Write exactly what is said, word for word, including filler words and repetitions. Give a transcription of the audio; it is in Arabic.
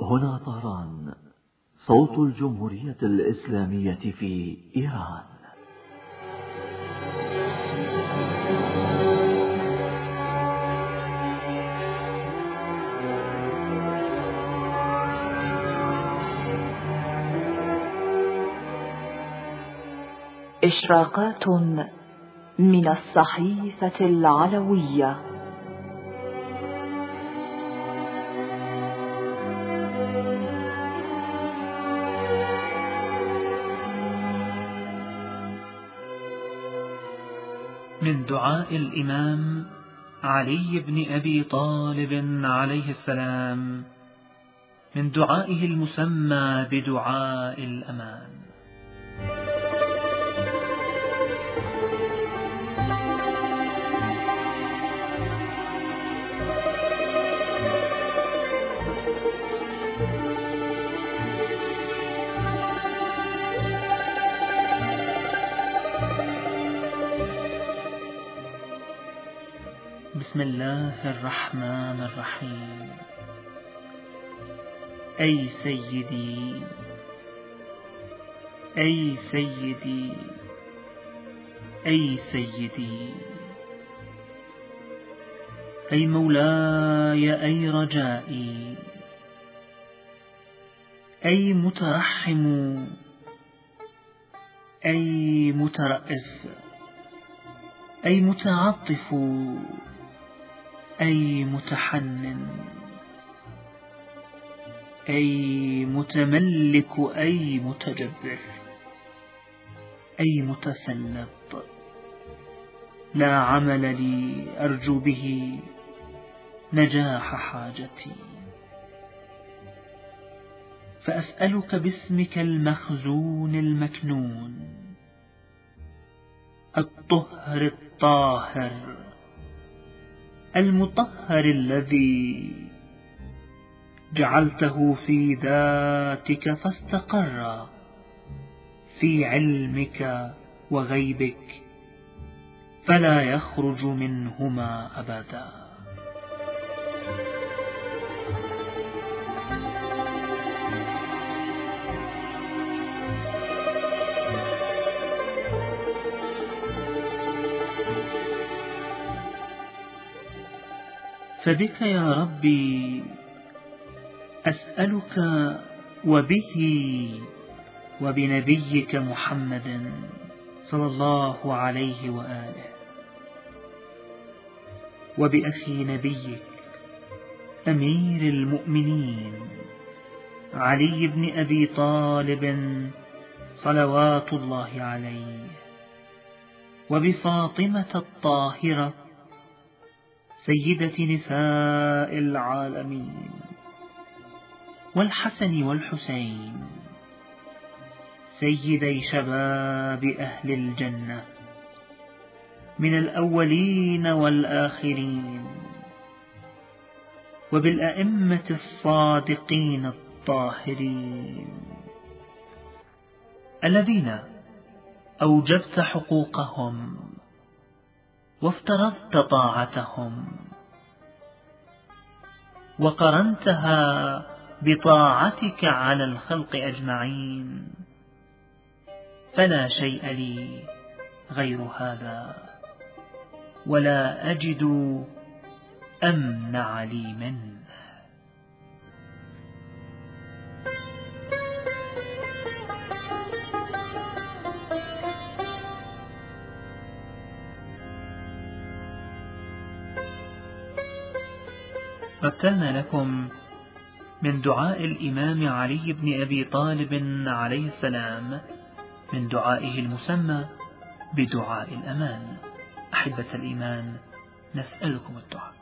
هنا طهران، صوت الجمهورية الإسلامية في إيران. إشراقات من الصحيفة العلوية. من دعاء الإمام علي بن أبي طالب عليه السلام، من دعائه المسمى بدعاء الأمان. بسم الله الرحمن الرحيم. أي سيدي أي سيدي أي سيدي، أي مولاي، أي رجائي، أي مترحم، أي مترأف، أي متعطف، أي متحنن، أي متملك، أي متجبر، أي متسلط، لا عمل لي أرجو به نجاح حاجتي، فأسألك باسمك المخزون المكنون الطهر الطاهر المطهر الذي جعلته في ذاتك فاستقر في علمك وغيبك، فلا يخرج منهما أبدا. فبك يا ربي أسألك، وبه وبنبيك محمد صلى الله عليه وآله، وبأخي نبيك أمير المؤمنين علي بن أبي طالب صلوات الله عليه، وبفاطمة الطاهرة سيدة نساء العالمين، والحسن والحسين سيدي شباب أهل الجنة من الأولين والآخرين، وبالأئمة الصادقين الطاهرين الذين أوجبت حقوقهم وافترضت طاعتهم وقرنتها بطاعتك على الخلق أجمعين، فلا شيء لي غير هذا، ولا أجد أمنع لي منه. رتلنا لكم من دعاء الإمام علي بن أبي طالب عليه السلام، من دعائه المسمى بدعاء الأمان. أحبة الإيمان، نسألكم الدعاء.